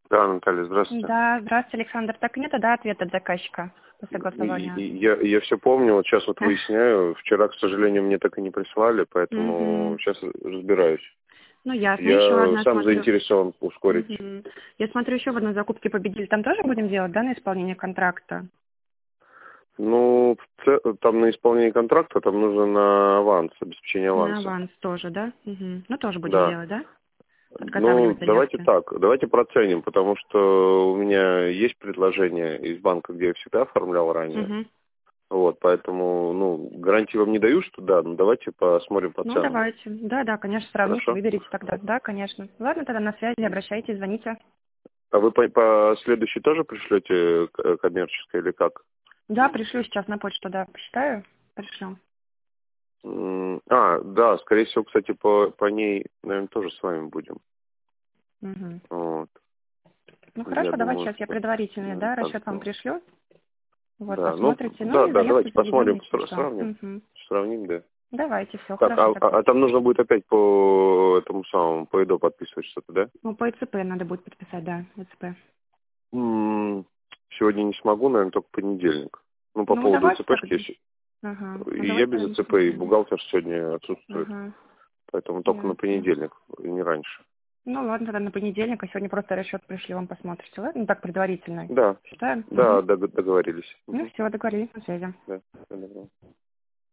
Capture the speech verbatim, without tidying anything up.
Да, Наталья, здравствуйте. Да, здравствуйте, Александр. Так нет, да, ответ от заказчика по И- согласованию. и- Я, я все помню, вот сейчас вот выясняю. Вчера, к сожалению, мне так и не прислали, поэтому Мгм. сейчас разбираюсь. Ну, ясно. Еще Я одна сам смотрю. заинтересован ускорить. Мгм. Я смотрю, еще в одной закупке победили. Там тоже будем делать, да, на исполнение контракта? Ну, в ц- там на исполнение контракта там нужно на аванс, обеспечение На аванса. аванс тоже, да? Мгм. Ну, тоже будем Да. делать, да? Ну, Подготавливать давайте заявки. так, давайте проценим, потому что у меня есть предложение из банка, где я всегда оформлял ранее. Мгм. Вот, поэтому, ну, гарантии вам не даю, что да, но давайте посмотрим по Ну, ценам. давайте. Да, да, конечно, сравните, Хорошо? выберите тогда. Да, конечно. Ладно, тогда на связи, обращайтесь, звоните. А вы по, по следующей тоже пришлете к- коммерческой или как? Да, пришлю сейчас на почту, да, посчитаю. Пришлю. М, А, да, скорее всего, кстати, по, по ней, наверное, тоже с вами будем. Мгм. Вот. Ну, Я хорошо, давайте думаю, сейчас я что, предварительный, наверное, да, так расчет вам сделаем. пришлю. Вот, Да, ну, посмотрите. Ну да, и да, заявку давайте заведем, посмотрим, если сра- что. сравним, Мгм. сравним, да. Давайте, все, Так, а, хорошо а, тогда. а там нужно будет опять по этому самому, по ИДО подписывать что-то, да? Ну, по ЭЦП надо будет подписать, да, ЭЦП. М, Сегодня не смогу, наверное, только в понедельник. Ну, по Ну, поводу давайте так. ЦПшки, если- Ага. Ну, и я давайте тогда без на ЦП, и понедельник. бухгалтер сегодня отсутствует. Ага. Поэтому только на Ясно. понедельник, и не раньше. Ну, ладно, тогда на понедельник, а сегодня просто расчет пришли, вам посмотрите. Ладно, ну, так предварительно. Да, Считаем? да, Угу. дог- договорились. Ну, Мгм. все, договорились, на связи. Да, всего доброго.